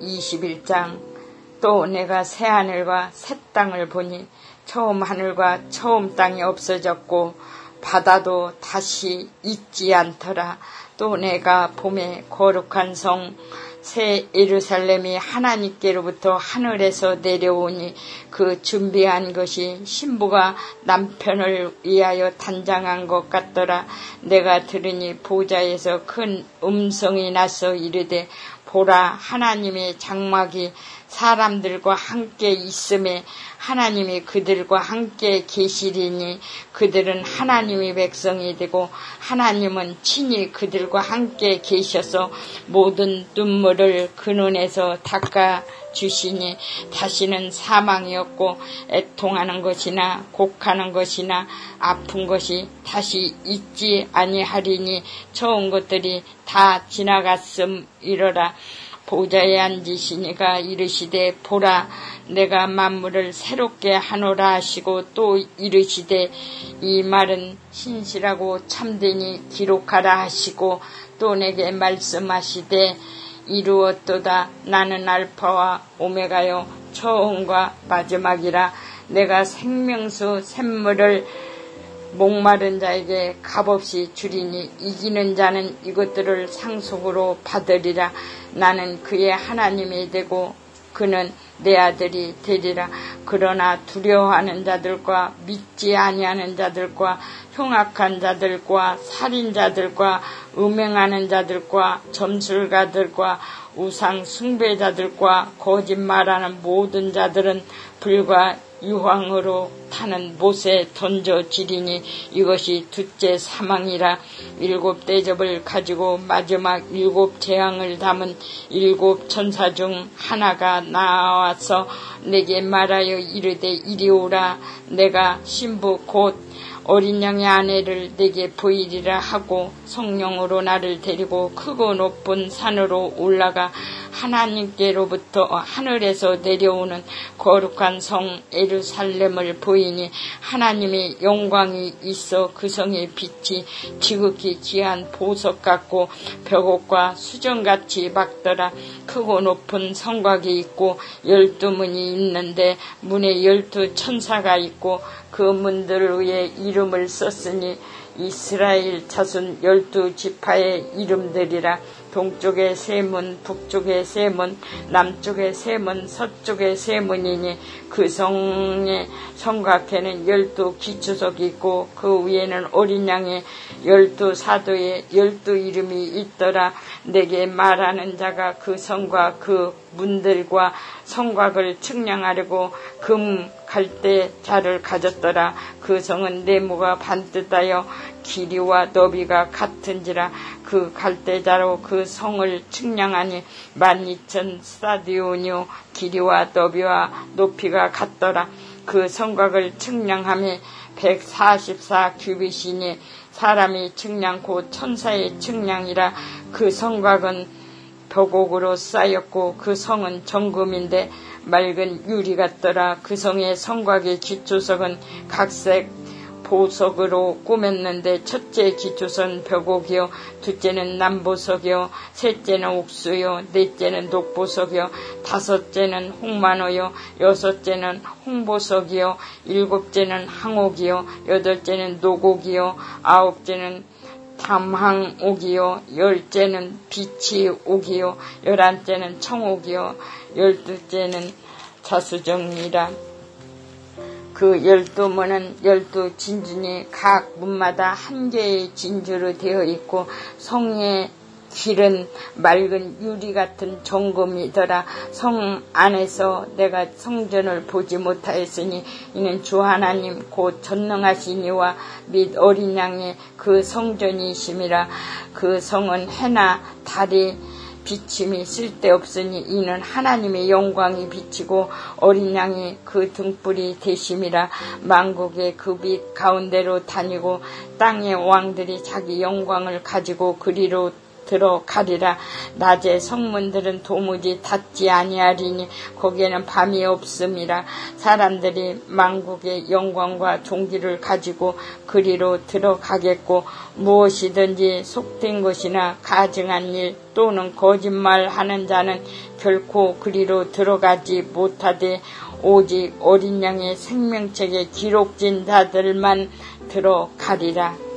21장. 또 내가 새 하늘과 새 땅을 보니 처음 하늘과 처음 땅이 없어졌고 바다도 다시 있지 않더라. 또 내가 봄에 거룩한 성 새 예루살렘이 하나님께로부터 하늘에서 내려오니 그 준비한 것이 신부가 남편을 위하여 단장한 것 같더라. 내가 들으니 보좌에서 큰 음성이 나서 이르되 보라, 하나님의 장막이 사람들과 함께 있음에 하나님이 그들과 함께 계시리니 그들은 하나님의 백성이 되고 하나님은 친히 그들과 함께 계셔서 모든 눈물을 그 눈에서 닦아주시니 다시는 사망이 없고 애통하는 것이나 곡하는 것이나 아픈 것이 다시 있지 아니하리니 처음 것들이 다 지나갔음이로라. 보좌에 앉으시니가 이르시되 보라, 내가 만물을 새롭게 하노라 하시고 또 이르시되 이 말은 신실하고 참되니 기록하라 하시고 또 내게 말씀하시되 이루었도다. 나는 알파와 오메가요 처음과 마지막이라. 내가 생명수 샘물을 목마른 자에게 값없이 주리니 이기는 자는 이것들을 상속으로 받으리라. 나는 그의 하나님이 되고 그는 내 아들이 되리라. 그러나 두려워하는 자들과 믿지 아니하는 자들과 흉악한 자들과 살인자들과 음행하는 자들과 점술가들과 우상 숭배자들과 거짓말하는 모든 자들은 불과 유황으로 타는 못에 던져지리니 이것이 둘째 사망이라. 7 대접을 가지고 마지막 7 재앙을 담은 7 천사 중 하나가 나와서 내게 말하여 이르되 이리 오라. 내가 신부 곧 어린 양의 아내를 내게 보이리라 하고 성령으로 나를 데리고 크고 높은 산으로 올라가 하나님께로부터 하늘에서 내려오는 거룩한 성 예루살렘을 보이니 하나님의 영광이 있어 그 성의 빛이 지극히 귀한 보석 같고 벽옥과 수정같이 밝더라. 크고 높은 성곽이 있고 12문이 있는데 문에 12 천사가 있고 그 문들 위에 이름을 썼으니 이스라엘 자손 12 지파의 이름들이라. 동쪽에 3문, 북쪽에 3문, 남쪽에 3문, 서쪽에 3문이니 그 성의 성곽에는 12 기초석이 있고 그 위에는 어린 양의 12 사도의 12 이름이 있더라. 내게 말하는 자가 그 성과 그 문들과 성곽을 측량하려고 금 갈대 자를 가졌더라. 그 성은 네모가 반듯하여 길이와 너비가 같은지라. 그 갈대자로 그 성을 측량하니 12,000 스타디오니오 길이와 너비와 높이가 같더라. 그 성곽을 측량함에 144 규빗이니 사람이 측량 곧 천사의 측량이라. 그 성곽은 벽옥으로 쌓였고 그 성은 정금인데 맑은 유리 같더라. 그 성의 성곽의 기초석은 각색 보석으로 꾸몄는데 첫째 기초선 벽옥이요, 둘째는 남보석이요, 셋째는 옥수요, 넷째는 녹보석이요, 다섯째는 홍만호요, 여섯째는 홍보석이요, 일곱째는 항옥이요, 여덟째는 녹옥이요, 아홉째는 담항옥이요, 10째는 비치옥이요, 11째는 청옥이요, 12째는 자수정이라. 그 12문은 12 진주니 각 문마다 한 개의 진주로 되어 있고 성의 길은 맑은 유리 같은 정금이더라. 성 안에서 내가 성전을 보지 못하였으니 이는 주 하나님 곧 전능하신 이와 및 어린 양의 그 성전이심이라. 그 성은 해나 달이 비침이 쓸데없으니 이는 하나님의 영광이 비치고 어린 양이 그 등불이 되심이라. 만국의 그 빛 가운데로 다니고 땅의 왕들이 자기 영광을 가지고 그리로 들어가리라. 낮에 성문들은 도무지 닫지 아니하리니 거기에는 밤이 없음이라. 사람들이 만국의 영광과 종기를 가지고 그리로 들어가겠고 무엇이든지 속된 것이나 가증한 일 또는 거짓말하는 자는 결코 그리로 들어가지 못하되 오직 어린 양의 생명책에 기록된 자들만 들어가리라.